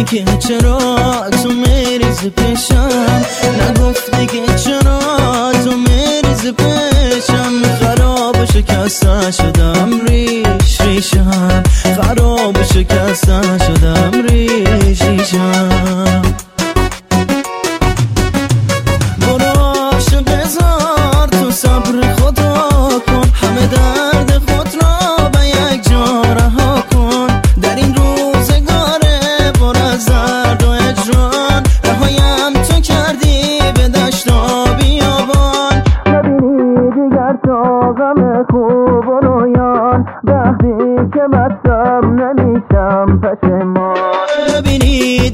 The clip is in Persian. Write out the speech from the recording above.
که چرا تو میریز پیشم، نگفتی که چرا تو میریز پیشم. خراب و شکسته شدم ریش ریشم، خراب و شکسته شدم ریش ریشم. برو عاشق زار تو صبر خدا کن، همه درد خود را به یک جا رها کن. در این روزگاره پر از درد و هجران، رهایم تو کردی به دشت و بیابان. نبینی دیگر تا غم خوب و رویان، وقتی که بستم نمیشم پشیمان. نبینی